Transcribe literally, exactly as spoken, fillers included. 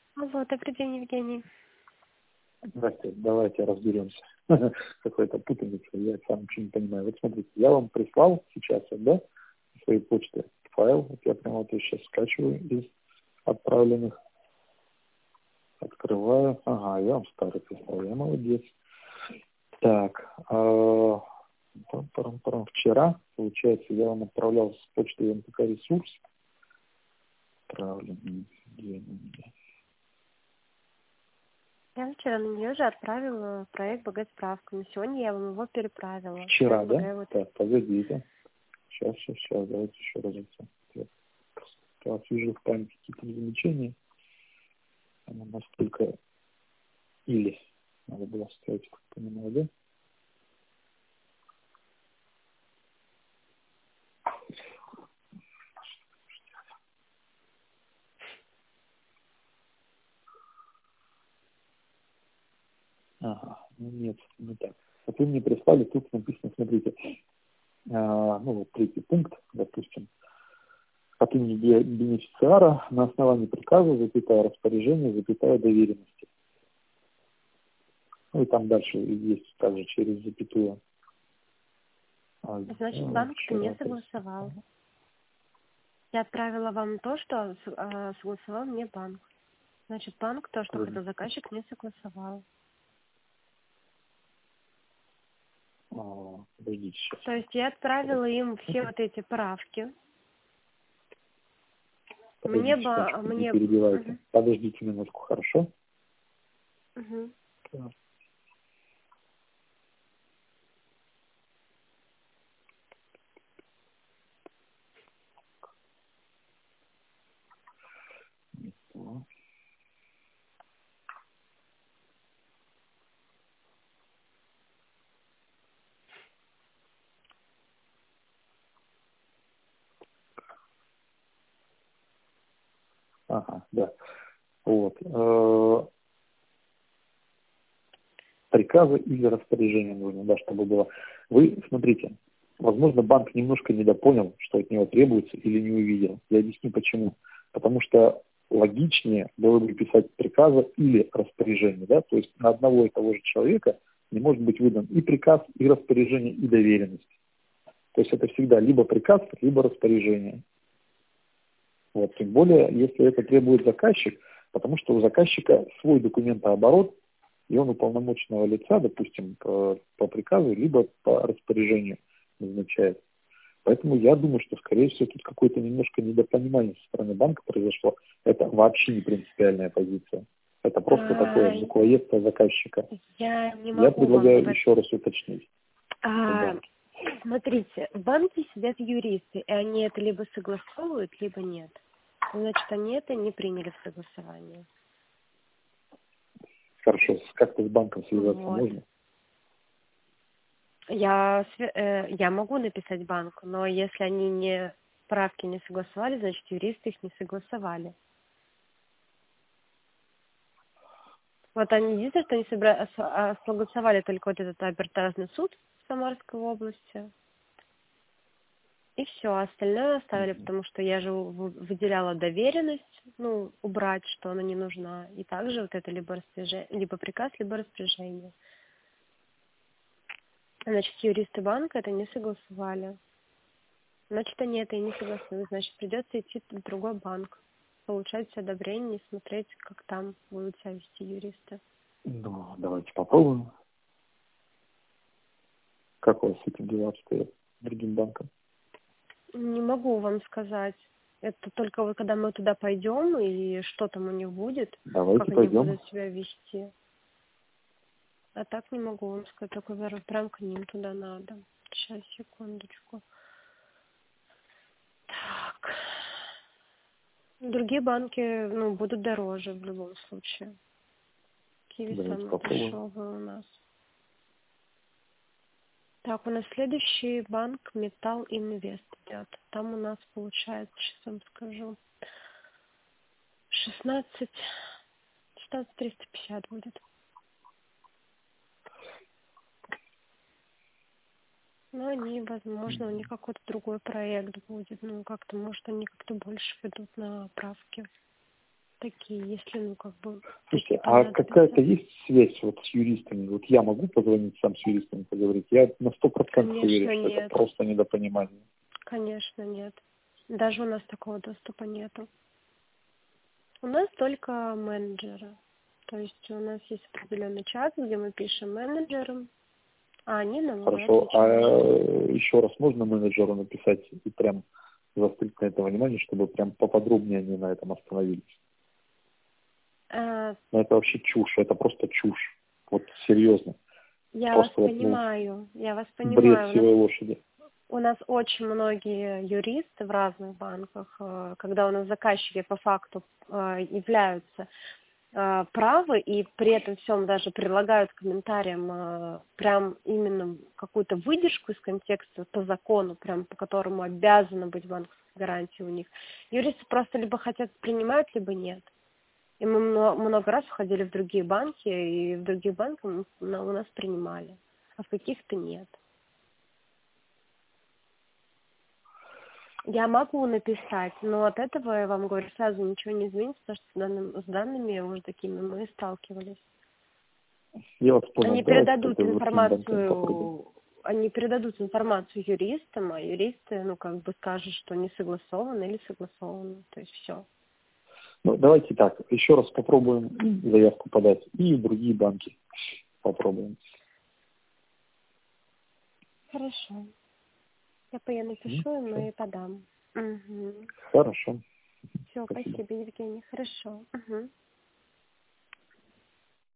Алло, добрый день, Евгений. Здравствуйте, давайте разберемся. Какая-то путаница, я сам ничего не понимаю. Вот смотрите, я вам прислал сейчас, да, с своей почты файл. Вот я прямо вот его сейчас скачиваю из отправленных, открываю. Ага, я вам старый прислал, я молодец. Так, а, парам-парам-парам. Вчера, получается, я вам отправлял с почты МТК ресурс. Отправленный. Где он у меня? Я вчера на нее же отправила проект «Богатсправка», но сегодня я вам его переправила. Вчера, да? Предлагаю вот... Так, подождите. Сейчас, сейчас, сейчас, давайте еще раз. Я сейчас вижу в памяти какие-то замечания. Она настолько или надо было ставить, как понимаю, да? Ага, ну нет, не так. Вот вы мне прислали, тут написано, смотрите, а, ну вот третий пункт, допустим, от имени бе- бенефициара на основании приказа, запятая распоряжение, запятая доверенности. Ну и там дальше есть также через запятую. А, Значит, ну, банк это вчера не согласовал. Я отправила вам то, что с- а, согласовал мне банк. Значит, банк то, что прислал. хотел заказчик, не согласовал. А, подождите сейчас. То есть я отправила им все вот эти правки. Мне Подождите бы... секундочку, не Мне... перебивайте. Мгм. Подождите минутку, хорошо? Мгм. Так. Ну, ага, да. Вот. Э, Приказа или распоряжения нужно, да, чтобы было. Вы смотрите, возможно, банк немножко недопонял, что от него требуется, или не увидел. Я объясню почему. Потому что логичнее было бы писать приказа или распоряжение, да, то есть на одного и того же человека не может быть выдан и приказ, и распоряжение, и доверенность. То есть это всегда либо приказ, либо распоряжение. Вот. Тем более, если это требует заказчик, потому что у заказчика свой документооборот, и он уполномоченного лица, допустим, по, по приказу, либо по распоряжению назначает. Поэтому я думаю, что, скорее всего, тут какое-то немножко недопонимание со стороны банка произошло. Это вообще не принципиальная позиция. Это просто такое А, буквоедство заказчика. Я не Я могу вам предлагаю в еще раз уточнить в А, банке. смотрите, в банке сидят юристы, и они это либо согласовывают, либо нет. Значит, они это не приняли в согласование. Хорошо, как-то с банком связаться Вот. можно? Я, свя- э, я могу написать банку, но если они не правки не согласовали, значит, юристы их не согласовали. Вот они единственное, что они собра- а, согласовали только вот этот арбитражный суд в Самарской области. И все, остальное оставили, потому что я же в- выделяла доверенность, ну, убрать, что она не нужна. И также вот это либо распоряжение, либо приказ, либо распоряжение. Значит, юристы банка это не согласовали. Значит, они это и не согласуют. Значит, придется идти в другой банк, получать одобрение и смотреть, как там будут себя вести юристы. Ну, давайте попробуем. Как у вас с этим дела обстоят с другим банком? Не могу вам сказать. Это только вот когда мы туда пойдем, и что там у них будет, Давайте как они пойдем. будут себя вести. А так не могу вам сказать, только прям прям к ним туда надо. Сейчас, секундочку. Так. Другие банки, ну, будут дороже в любом случае. Киви Давайте самый попробуем. дешевый у нас. Так, у нас следующий банк Металл Инвест идет. Там у нас получается, сейчас вам скажу, шестнадцать, шестнадцать триста пятьдесят будет. Но они, возможно, у них какой-то другой проект будет. Ну, как-то, может, они как-то больше идут на правки. такие, если, ну, как бы... Слушайте, а какая-то есть связь вот с юристами? Вот я могу позвонить сам с юристами поговорить? Я на сто процентов уверен, что нет. это просто недопонимание. Конечно, нет. Даже у нас такого доступа нету. У нас только менеджеры. То есть у нас есть определенный чат, где мы пишем менеджерам, а они нам уже Хорошо, отвечают. а еще раз можно менеджеру написать и прям заострить на это внимание, чтобы прям поподробнее они на этом остановились? А, Но это вообще чушь, это просто чушь. Вот серьезно. я Просто вас вот, понимаю, я вас ну, бред понимаю. У сивой нас, лошади. у нас очень многие юристы в разных банках, э, когда у нас заказчики по факту э, являются э, правы и при этом всем даже предлагают комментариям э, прям именно какую-то выдержку из контекста по закону, прям по которому обязана быть банковская гарантия у них. Юристы просто либо хотят принимать, либо нет. И мы мно- много раз входили в другие банки, и в других банках у на- у нас принимали, а в каких-то нет. Я могу написать, но от этого, я вам говорю, сразу ничего не изменится, потому что с, данным- с данными уже такими мы сталкивались. Я вас понял. Они Давайте передадут тогда с другим банком попробуем. информацию, они передадут информацию юристам, а юристы, ну, как бы скажут, что не согласовано или согласовано. То есть все. Ну, давайте так, еще раз попробуем заявку подать и в другие банки попробуем. Хорошо. Я по- я Ну, напишу им всё. и подам. Угу. Хорошо. Все, Спасибо. спасибо, Евгений. Хорошо. Угу.